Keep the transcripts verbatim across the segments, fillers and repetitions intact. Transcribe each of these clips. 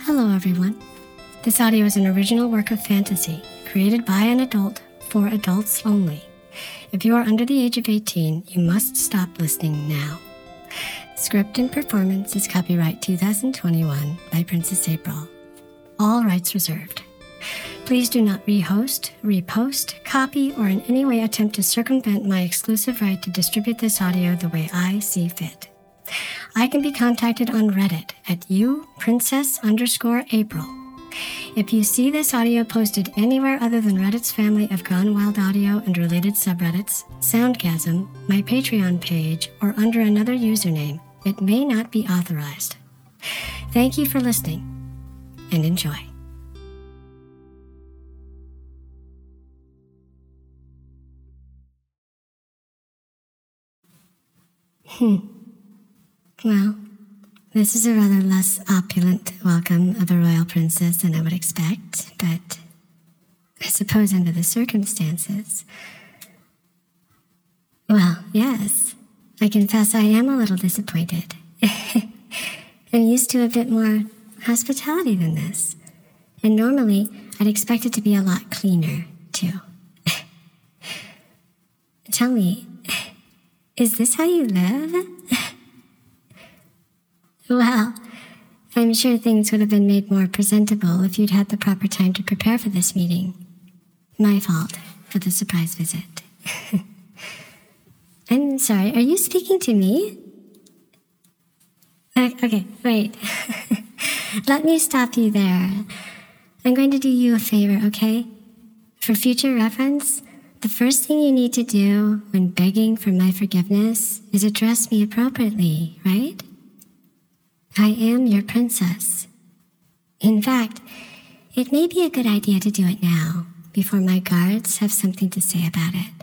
Hello, everyone. This audio is an original work of fantasy, created by an adult for adults only. If you are under the age of eighteen, you must stop listening now. Script and performance is copyright two thousand twenty-one by Princess April. All rights reserved. Please do not rehost, repost, copy, or in any way attempt to circumvent my exclusive right to distribute this audio the way I see fit. I can be contacted on Reddit at you princess underscore April. If you see this audio posted anywhere other than Reddit's family of Gone Wild Audio and related subreddits, Soundgasm, my Patreon page, or under another username, it may not be authorized. Thank you for listening, and enjoy. Hmm. Well, this is a rather less opulent welcome of a royal princess than I would expect, but I suppose under the circumstances. Well, yes, I confess I am a little disappointed. I'm used to a bit more hospitality than this, and normally I'd expect it to be a lot cleaner, too. Tell me, is this how you live? Well, I'm sure things would have been made more presentable if you'd had the proper time to prepare for this meeting. My fault for the surprise visit. I'm sorry, are you speaking to me? Uh, okay, wait. Let me stop you there. I'm going to do you a favor, okay? For future reference, the first thing you need to do when begging for my forgiveness is address me appropriately, right? I am your princess. In fact, it may be a good idea to do it now, before my guards have something to say about it.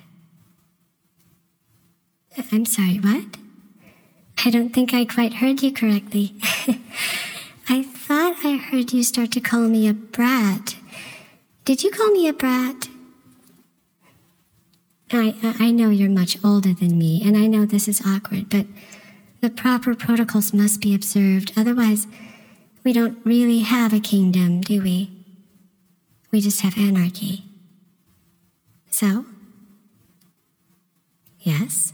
I'm sorry, what? I don't think I quite heard you correctly. I thought I heard you start to call me a brat. Did you call me a brat? I, I know you're much older than me, and I know this is awkward, but the proper protocols must be observed. Otherwise, we don't really have a kingdom, do we? We just have anarchy. So? Yes?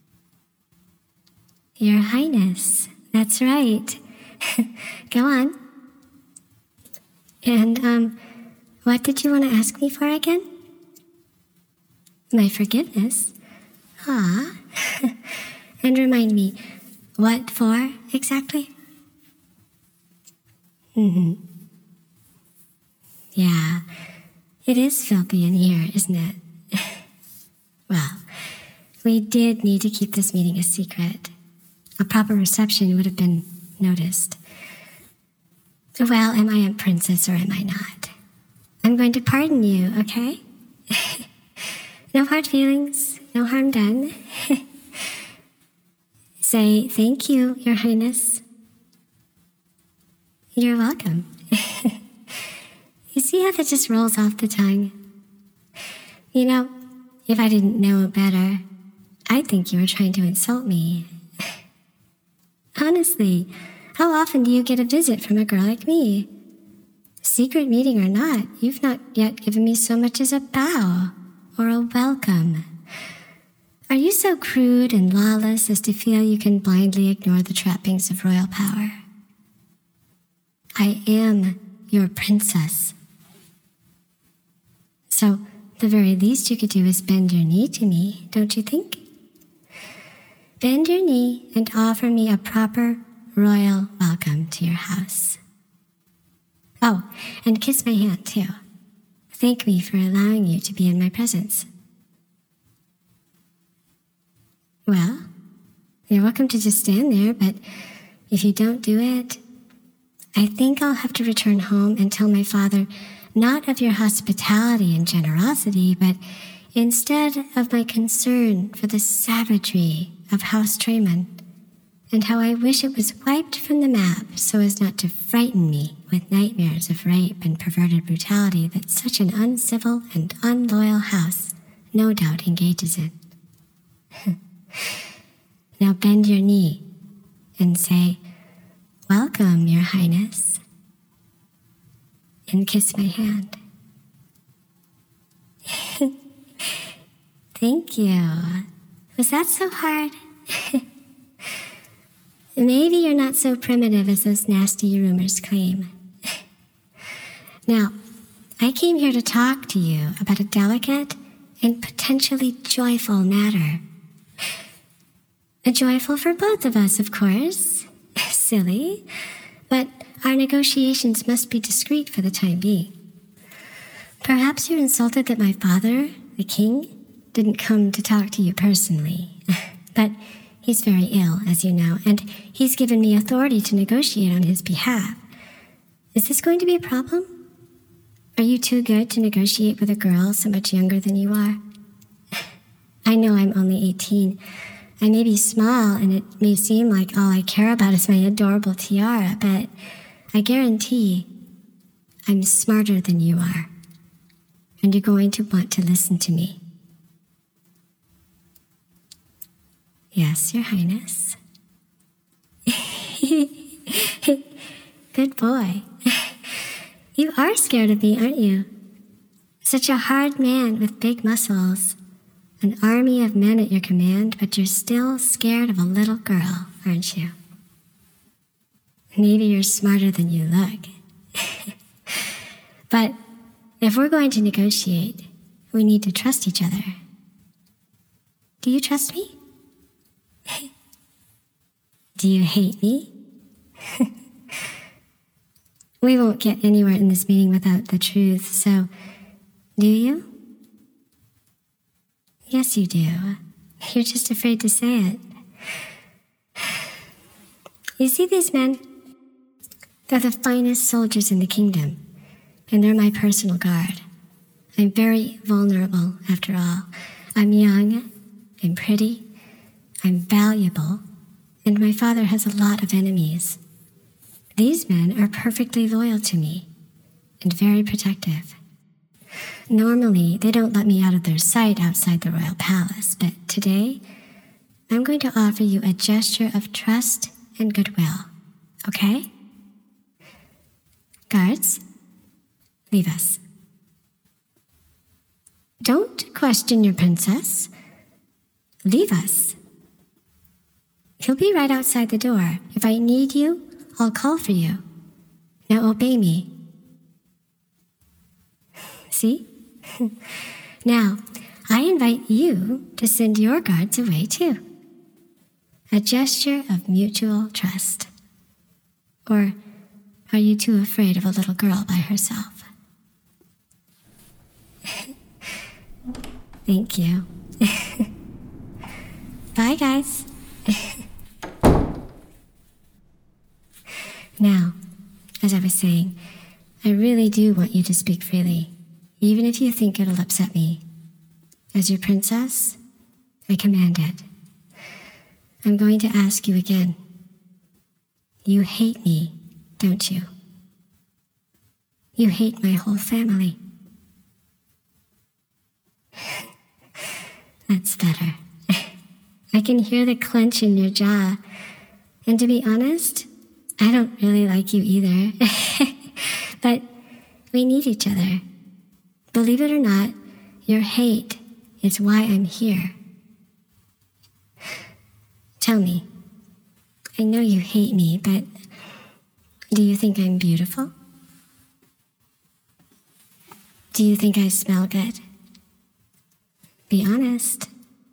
Your Highness, that's right. Go on. And, um, what did you want to ask me for again? My forgiveness? Ah. And remind me, what for, exactly? Mm-hmm. Yeah, it is filthy in here, isn't it? Well, we did need to keep this meeting a secret. A proper reception would have been noticed. Well, am I a princess or am I not? I'm going to pardon you, okay? No hard feelings, no harm done. Say thank you, Your Highness. You're welcome. You see how that just rolls off the tongue? You know, if I didn't know better, I'd think you were trying to insult me. Honestly, how often do you get a visit from a girl like me? Secret meeting or not, you've not yet given me so much as a bow or a welcome. Are you so crude and lawless as to feel you can blindly ignore the trappings of royal power? I am your princess. So, the very least you could do is bend your knee to me, don't you think? Bend your knee and offer me a proper royal welcome to your house. Oh, and kiss my hand, too. Thank me for allowing you to be in my presence. Well, you're welcome to just stand there, but if you don't do it, I think I'll have to return home and tell my father not of your hospitality and generosity, but instead of my concern for the savagery of House Tremon, and how I wish it was wiped from the map so as not to frighten me with nightmares of rape and perverted brutality that such an uncivil and unloyal house no doubt engages in. Now bend your knee and say, "Welcome, Your Highness." and kiss my hand. Thank you. Was that so hard? Maybe you're not so primitive as those nasty rumors claim. Now, I came here to talk to you about a delicate and potentially joyful matter. Joyful for both of us, of course. Silly. But our negotiations must be discreet for the time being. Perhaps you're insulted that my father, the king, didn't come to talk to you personally. But he's very ill, as you know, and he's given me authority to negotiate on his behalf. Is this going to be a problem? Are you too good to negotiate with a girl so much younger than you are? I know I'm only eighteen. I may be small, and it may seem like all I care about is my adorable tiara, but I guarantee I'm smarter than you are, and you're going to want to listen to me. Yes, Your Highness. Good boy. You are scared of me, aren't you? Such a hard man with big muscles. An army of men at your command, but you're still scared of a little girl, aren't you? Maybe you're smarter than you look. But if we're going to negotiate, we need to trust each other. Do you trust me? Do you hate me? We won't get anywhere in this meeting without the truth, so do you? Yes, you do. You're just afraid to say it. You see these men? They're the finest soldiers in the kingdom, and they're my personal guard. I'm very vulnerable, after all. I'm young, I'm pretty, I'm valuable, and my father has a lot of enemies. These men are perfectly loyal to me, and very protective. Normally, they don't let me out of their sight outside the royal palace, but today, I'm going to offer you a gesture of trust and goodwill, okay? Guards, leave us. Don't question your princess. Leave us. He'll be right outside the door. If I need you, I'll call for you. Now obey me. See? Now, I invite you to send your guards away too. A gesture of mutual trust. Or are you too afraid of a little girl by herself? Thank you. Bye, guys. Now, as I was saying, I really do want you to speak freely, even if you think it'll upset me. As your princess, I command it. I'm going to ask you again. You hate me, don't you? You hate my whole family. That's better. I can hear the clench in your jaw. And to be honest, I don't really like you either. But we need each other. Believe it or not, your hate is why I'm here. Tell me, I know you hate me, but do you think I'm beautiful? Do you think I smell good? Be honest.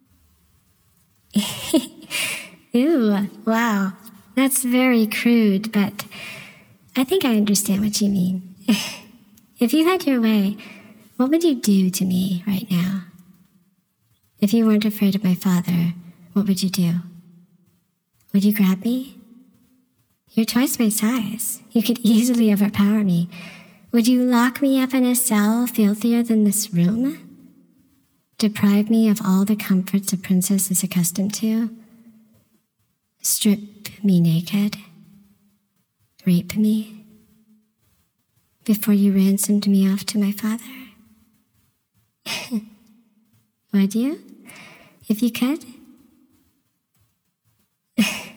Ooh, wow. That's very crude, but I think I understand what you mean. If you had your way, what would you do to me right now? If you weren't afraid of my father, what would you do? Would you grab me? You're twice my size. You could easily overpower me. Would you lock me up in a cell filthier than this room? Deprive me of all the comforts a princess is accustomed to? Strip me naked? Rape me? Before you ransomed me off to my father? Would you? If you could?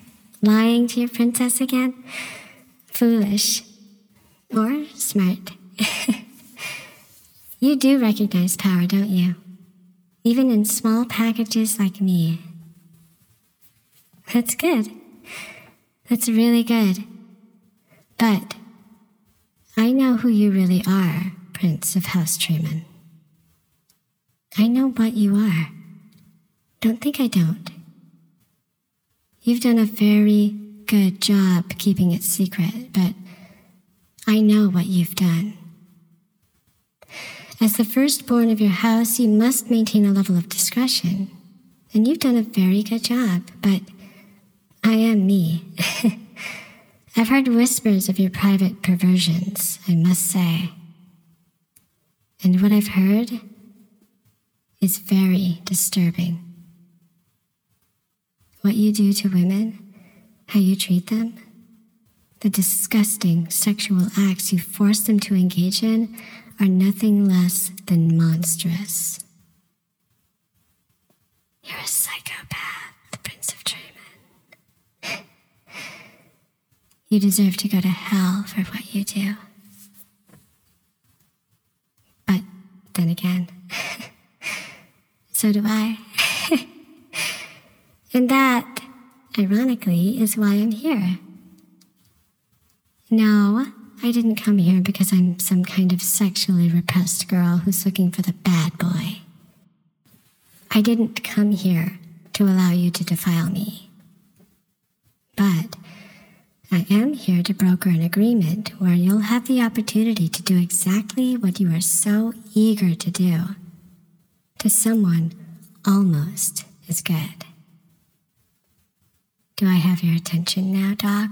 Lying to your princess again? Foolish. Or smart. You do recognize power, don't you? Even in small packages like me. That's good. That's really good. But I know who you really are, Prince of House Truman. I know what you are. Don't think I don't. You've done a very good job keeping it secret, but I know what you've done. As the firstborn of your house, you must maintain a level of discretion, and you've done a very good job, but I am me. I've heard whispers of your private perversions, I must say. And what I've heard is very disturbing. What you do to women, how you treat them, the disgusting sexual acts you force them to engage in are nothing less than monstrous. You're a psychopath, Prince of Truman. You deserve to go to hell for what you do. But then again, so do I. And that, ironically, is why I'm here. No, I didn't come here because I'm some kind of sexually repressed girl who's looking for the bad boy. I didn't come here to allow you to defile me. But I am here to broker an agreement where you'll have the opportunity to do exactly what you are so eager to do to someone almost as good. Do I have your attention now, dog?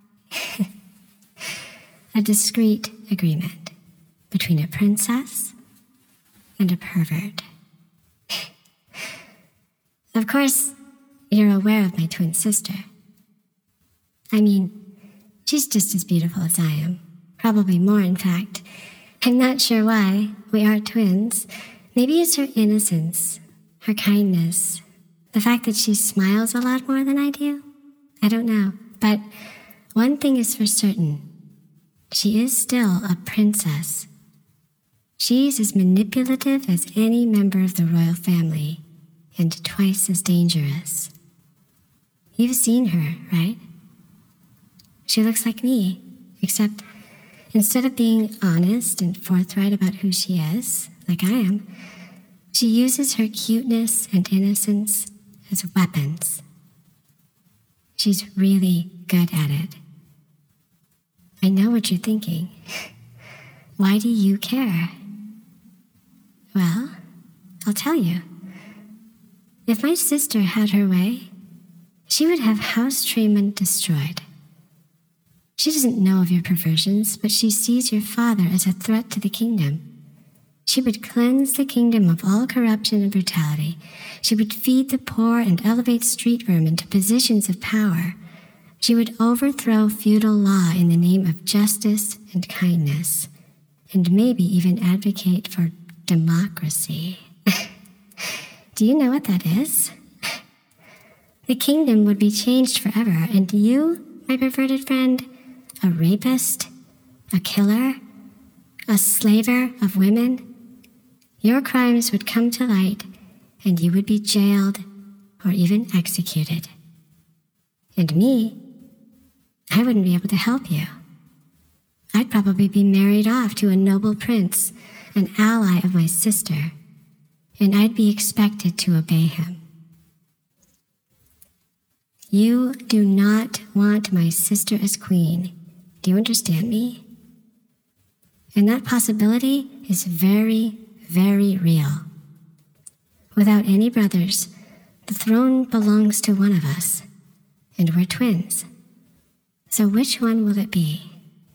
A discreet agreement between a princess and a pervert. Of course, you're aware of my twin sister. I mean, she's just as beautiful as I am. Probably more, in fact. I'm not sure why. We are twins. Maybe it's her innocence, her kindness, the fact that she smiles a lot more than I do. I don't know. But one thing is for certain. She is still a princess. She's as manipulative as any member of the royal family, and twice as dangerous. You've seen her, right? She looks like me, except instead of being honest and forthright about who she is, like I am, she uses her cuteness and innocence as weapons. She's really good at it. I know what you're thinking. Why do you care? Well, I'll tell you. If my sister had her way, she would have House Truman destroyed. She doesn't know of your perversions, but she sees your father as a threat to the kingdom. She would cleanse the kingdom of all corruption and brutality. She would feed the poor and elevate street vermin to positions of power. She would overthrow feudal law in the name of justice and kindness, and maybe even advocate for democracy. Do you know what that is? The kingdom would be changed forever, and you, my perverted friend, a rapist, a killer, a slaver of women, your crimes would come to light, and you would be jailed or even executed. And me, I wouldn't be able to help you. I'd probably be married off to a noble prince, an ally of my sister, and I'd be expected to obey him. You do not want my sister as queen. Do you understand me? And that possibility is very, very real. Without any brothers, the throne belongs to one of us, and we're twins. So which one will it be?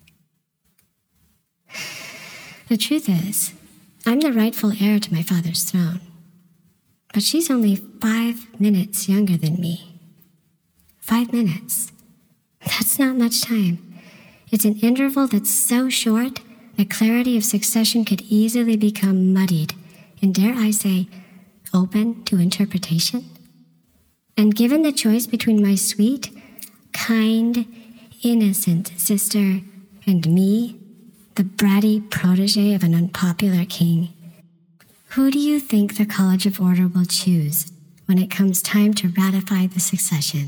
The truth is, I'm the rightful heir to my father's throne, but she's only five minutes younger than me. Five minutes. That's not much time. It's an interval that's so short that clarity of succession could easily become muddied, and dare I say, open to interpretation. And given the choice between my sweet, kind, innocent sister and me, the bratty protege of an unpopular king. Who do you think the College of Order will choose when it comes time to ratify the succession?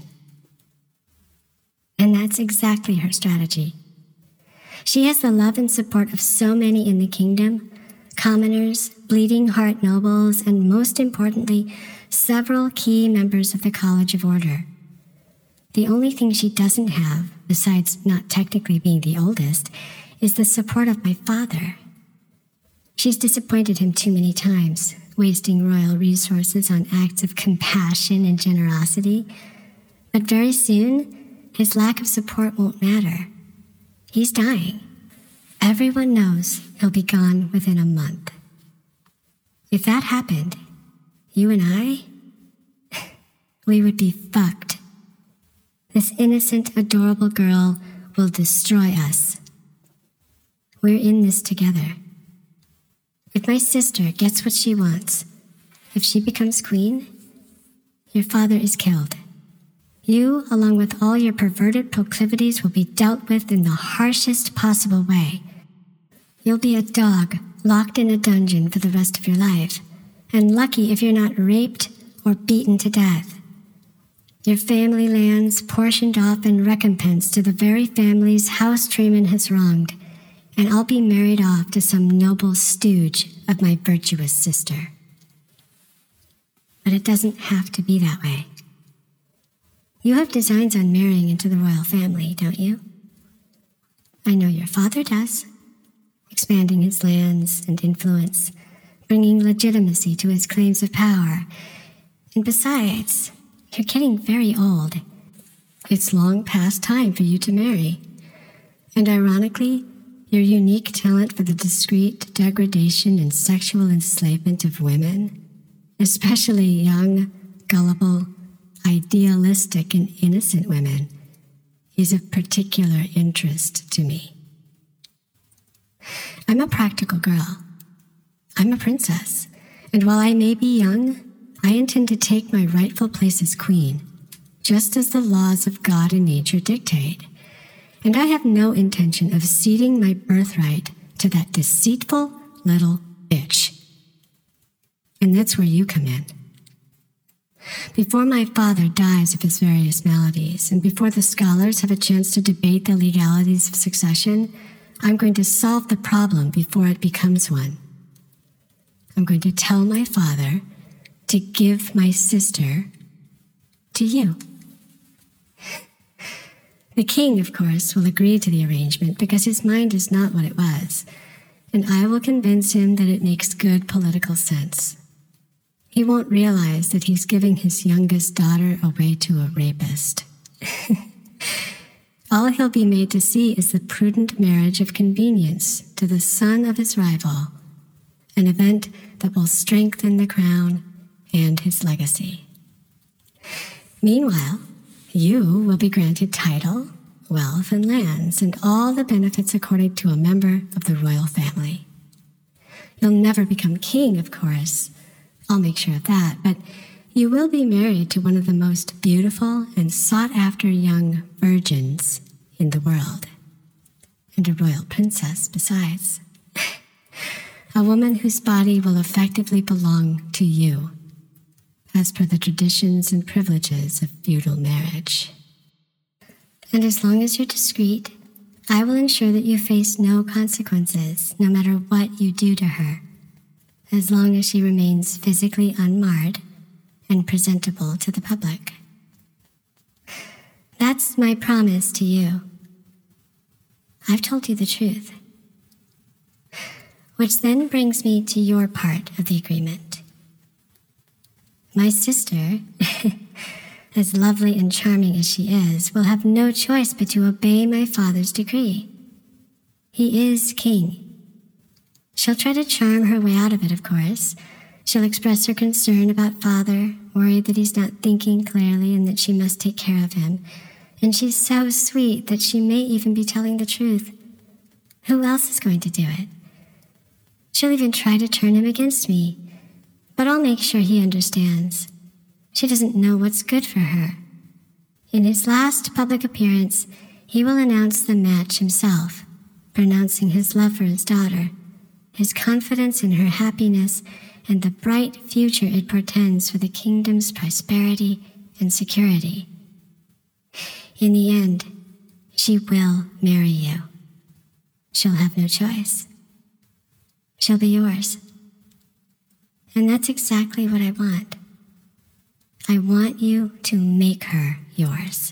And that's exactly her strategy. She has the love and support of so many in the kingdom, commoners, bleeding heart nobles, and most importantly, several key members of the College of Order. The only thing she doesn't have, besides not technically being the oldest, is the support of my father. She's disappointed him too many times, wasting royal resources on acts of compassion and generosity. But very soon, his lack of support won't matter. He's dying. Everyone knows he'll be gone within a month. If that happened, you and I, we would be fucked. This innocent, adorable girl will destroy us. We're in this together. If my sister gets what she wants, if she becomes queen, your father is killed. You, along with all your perverted proclivities, will be dealt with in the harshest possible way. You'll be a dog locked in a dungeon for the rest of your life, and lucky if you're not raped or beaten to death. Your family lands portioned off in recompense to the very families House Tremon has wronged, and I'll be married off to some noble stooge of my virtuous sister. But it doesn't have to be that way. You have designs on marrying into the royal family, don't you? I know your father does, expanding his lands and influence, bringing legitimacy to his claims of power. And besides, you're getting very old. It's long past time for you to marry. And ironically, your unique talent for the discreet degradation and sexual enslavement of women, especially young, gullible, idealistic, and innocent women, is of particular interest to me. I'm a practical girl. I'm a princess, and while I may be young, I intend to take my rightful place as queen, just as the laws of God and nature dictate. And I have no intention of ceding my birthright to that deceitful little bitch. And that's where you come in. Before my father dies of his various maladies, and before the scholars have a chance to debate the legalities of succession, I'm going to solve the problem before it becomes one. I'm going to tell my father to give my sister to you. The king, of course, will agree to the arrangement because his mind is not what it was, and I will convince him that it makes good political sense. He won't realize that he's giving his youngest daughter away to a rapist. All he'll be made to see is the prudent marriage of convenience to the son of his rival, an event that will strengthen the crown and his legacy. Meanwhile, you will be granted title, wealth, and lands, and all the benefits according to a member of the royal family. You'll never become king, of course. I'll make sure of that, but you will be married to one of the most beautiful and sought-after young virgins in the world, and a royal princess besides. A woman whose body will effectively belong to you, as per the traditions and privileges of feudal marriage. And as long as you're discreet, I will ensure that you face no consequences, no matter what you do to her, as long as she remains physically unmarred and presentable to the public. That's my promise to you. I've told you the truth. Which then brings me to your part of the agreement. My sister, as lovely and charming as she is, will have no choice but to obey my father's decree. He is king. She'll try to charm her way out of it, of course. She'll express her concern about father, worried that he's not thinking clearly and that she must take care of him. And she's so sweet that she may even be telling the truth. Who else is going to do it? She'll even try to turn him against me. But I'll make sure he understands. She doesn't know what's good for her. In his last public appearance, he will announce the match himself, pronouncing his love for his daughter, his confidence in her happiness, and the bright future it portends for the kingdom's prosperity and security. In the end, she will marry you. She'll have no choice. She'll be yours. And that's exactly what I want. I want you to make her yours.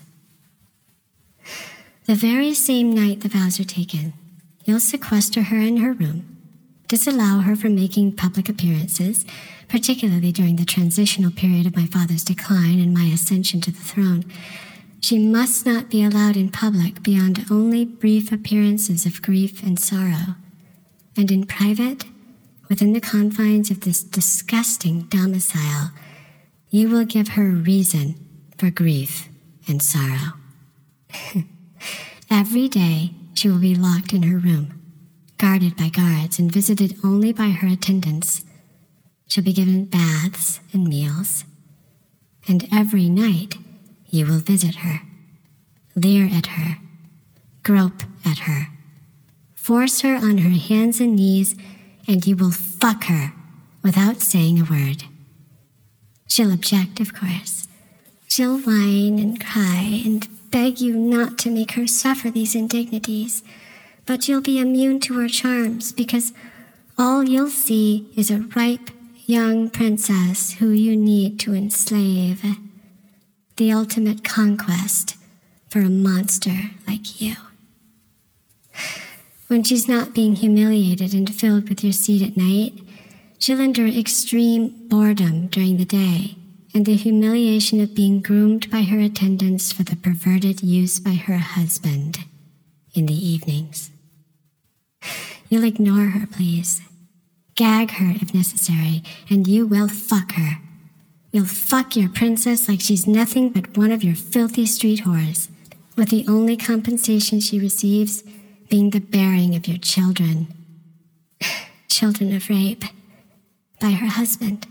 The very same night the vows are taken, you'll sequester her in her room, disallow her from making public appearances, particularly during the transitional period of my father's decline and my ascension to the throne. She must not be allowed in public beyond only brief appearances of grief and sorrow. And in private, within the confines of this disgusting domicile, you will give her reason for grief and sorrow. Every day, she will be locked in her room, guarded by guards and visited only by her attendants. She'll be given baths and meals. And every night, you will visit her, leer at her, grope at her, force her on her hands and knees, and you will fuck her without saying a word. She'll object, of course. She'll whine and cry and beg you not to make her suffer these indignities, but you'll be immune to her charms because all you'll see is a ripe young princess who you need to enslave. The ultimate conquest for a monster like you. When she's not being humiliated and filled with your seed at night, she'll endure extreme boredom during the day and the humiliation of being groomed by her attendants for the perverted use by her husband in the evenings. You'll ignore her, please. Gag her if necessary, and you will fuck her. You'll fuck your princess like she's nothing but one of your filthy street whores, with the only compensation she receives being the bearing of your children. Children of rape by her husband.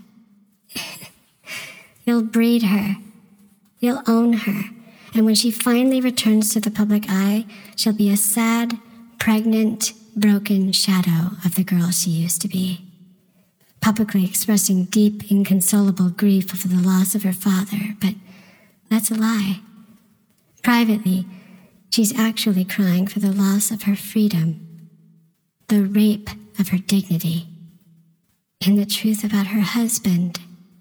You'll breed her. You'll own her. And when she finally returns to the public eye, she'll be a sad, pregnant, broken shadow of the girl she used to be, publicly expressing deep, inconsolable grief over the loss of her father, but that's a lie. Privately, she's actually crying for the loss of her freedom, the rape of her dignity, and the truth about her husband.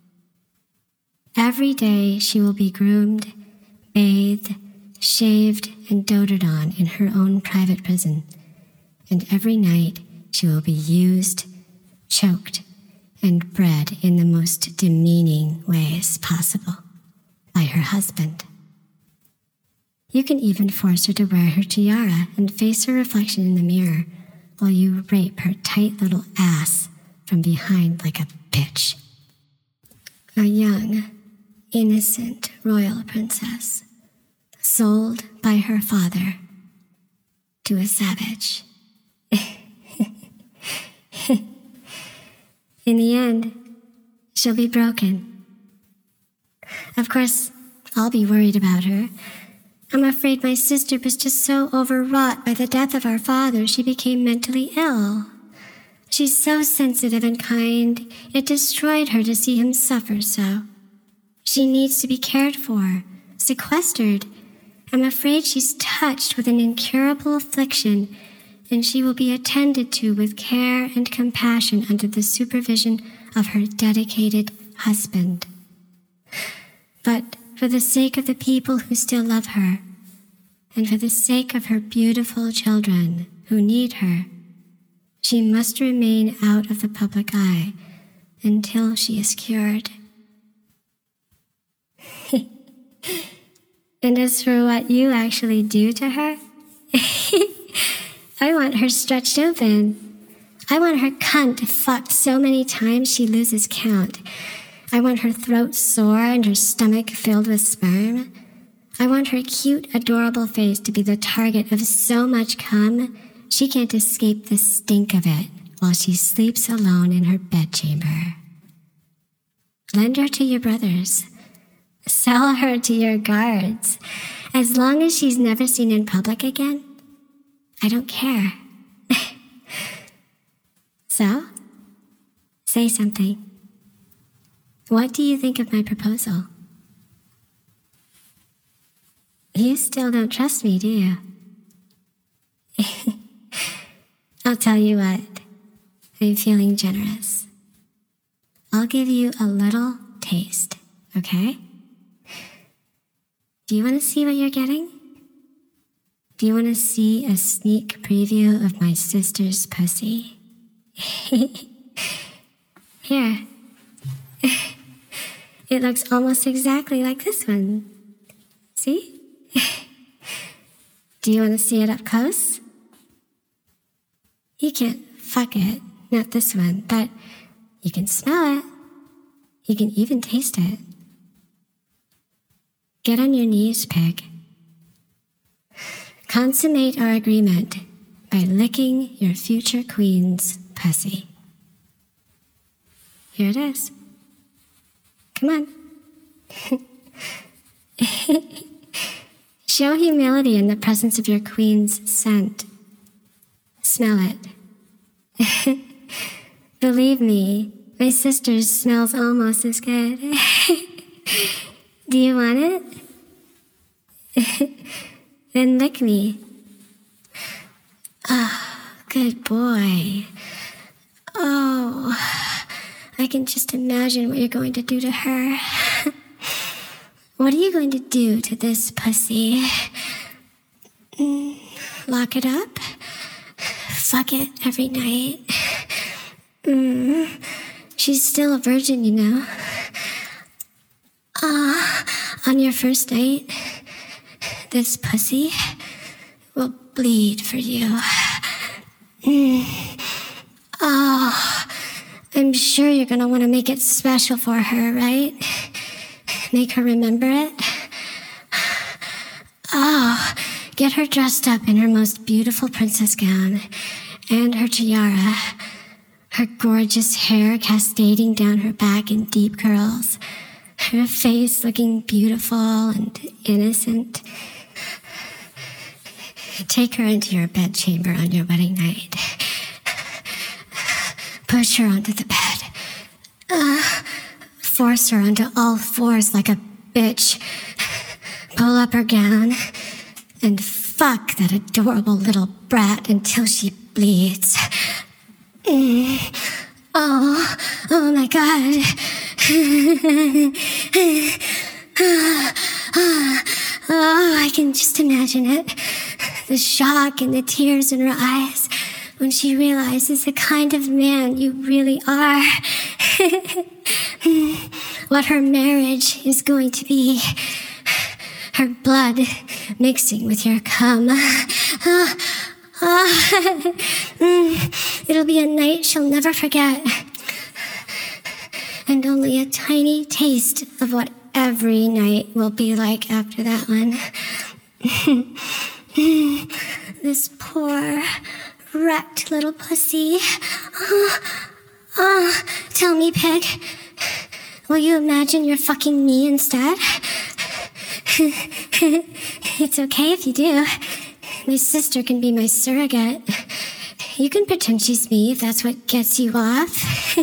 Every day she will be groomed, bathed, shaved, and doted on in her own private prison, and every night she will be used, choked, and bred in the most demeaning ways possible by her husband. You can even force her to wear her tiara and face her reflection in the mirror while you rape her tight little ass from behind like a bitch. A young, innocent royal princess, sold by her father to a savage. In the end, she'll be broken. Of course, I'll be worried about her. I'm afraid my sister was just so overwrought by the death of our father she became mentally ill. She's so sensitive and kind, it destroyed her to see him suffer so. She needs to be cared for, sequestered. I'm afraid she's touched with an incurable affliction, and she will be attended to with care and compassion under the supervision of her dedicated husband. But for the sake of the people who still love her, and for the sake of her beautiful children who need her, she must remain out of the public eye until she is cured. And as for what you actually do to her, I want her stretched open. I want her cunt fucked so many times she loses count. I want her throat sore and her stomach filled with sperm. I want her cute, adorable face to be the target of so much cum she can't escape the stink of it while she sleeps alone in her bedchamber. Lend her to your brothers. Sell her to your guards. As long as she's never seen in public again, I don't care. So, say something. What do you think of my proposal? You still don't trust me, do you? I'll tell you what. I'm feeling generous. I'll give you a little taste, okay? Do you want to see what you're getting? Do you want to see a sneak preview of my sister's pussy? Here. It looks almost exactly like this one. See? Do you want to see it up close? You can't fuck it, not this one, but you can smell it. You can even taste it. Get on your knees, pig. Consummate our agreement by licking your future queen's pussy. Here it is. Come on. Show humility in the presence of your queen's scent. Smell it. Believe me, my sister's smells almost as good. Do you want it? Then lick me. Oh, good boy. Oh, I can just imagine what you're going to do to her. What are you going to do to this pussy? Mm, lock it up? Fuck it every night? Mm, she's still a virgin, you know. Ah, uh, on your first date, this pussy will bleed for you. Mm. Oh, I'm sure you're gonna want to make it special for her, right? Make her remember it. Oh, get her dressed up in her most beautiful princess gown and her tiara, her gorgeous hair cascading down her back in deep curls, her face looking beautiful and innocent. Take her into your bedchamber on your wedding night. Push her onto the bed. Uh, force her onto all fours like a bitch. Pull up her gown and fuck that adorable little brat until she bleeds. Mm. Oh, oh my God. Oh, I can just imagine it. The shock and the tears in her eyes when she realizes the kind of man you really are. What her marriage is going to be. Her blood mixing with your cum. Uh, uh, it'll be a night she'll never forget. And only a tiny taste of what every night will be like after that one. This poor, wrecked little pussy. Oh, oh, tell me, pig, will you imagine you're fucking me instead? It's okay if you do. My sister can be my surrogate. You can pretend she's me if that's what gets you off.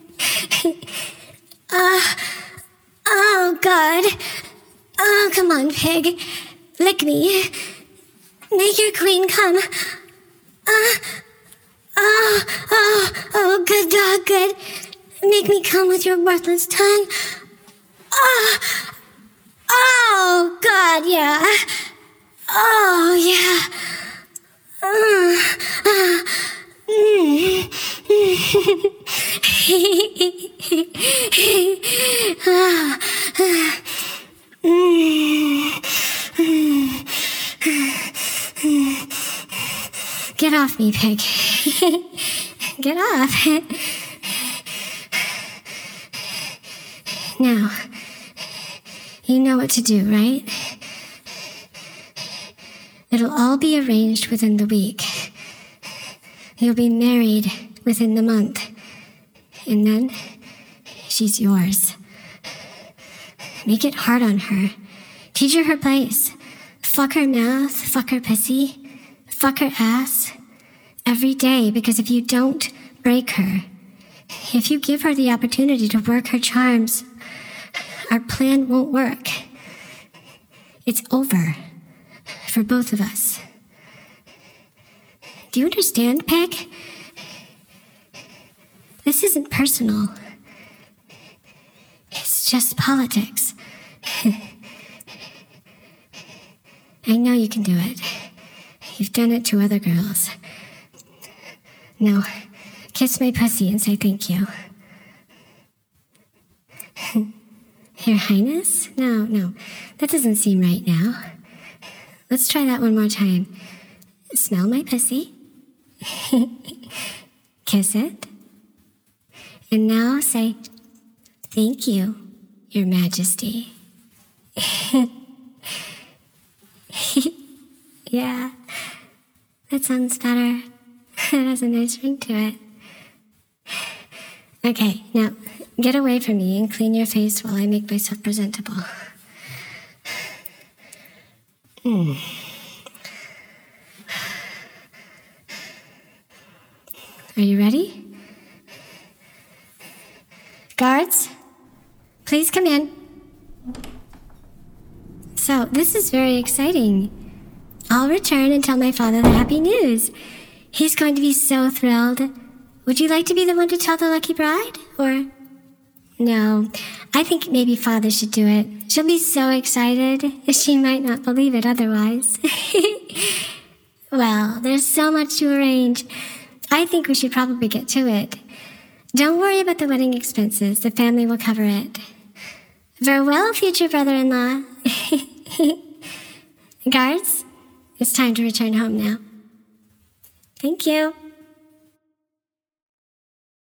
uh, oh, God. Oh, come on, pig. Lick me. Make your queen come. Uh, oh, oh, oh, good dog, good. Make me come with your worthless tongue. Oh, oh, God, yeah. Oh, yeah. Uh, uh, mm, uh, uh, mm, Get off me, pig. Get off. Now, you know what to do, right? It'll all be arranged within the week. You'll be married within the month. And then, she's yours. Make it hard on her. Teach her her place. Fuck her mouth, fuck her pussy, fuck her ass. Every day, because if you don't break her. If you give her the opportunity to work her charms, our plan won't work. It's over for both of us. Do you understand, Peg? This isn't personal. It's just politics. I know you can do it. You've done it to other girls. Now, kiss my pussy and say thank you. Your Highness? No, no. That doesn't seem right now. Let's try that one more time. Smell my pussy. Kiss it. And now say, thank you, Your Majesty. Yeah, that sounds better. It has a nice ring to it. Okay, now get away from me and clean your face while I make myself presentable. Hmm. Are you ready? Guards, please come in. So, this is very exciting. I'll return and tell my father the happy news. He's going to be so thrilled. Would you like to be the one to tell the lucky bride? Or... No, I think maybe Father should do it. She'll be so excited. She might not believe it otherwise. Well, there's so much to arrange. I think we should probably get to it. Don't worry about the wedding expenses. The family will cover it. Farewell, future brother-in-law. Guards, it's time to return home now. Thank you.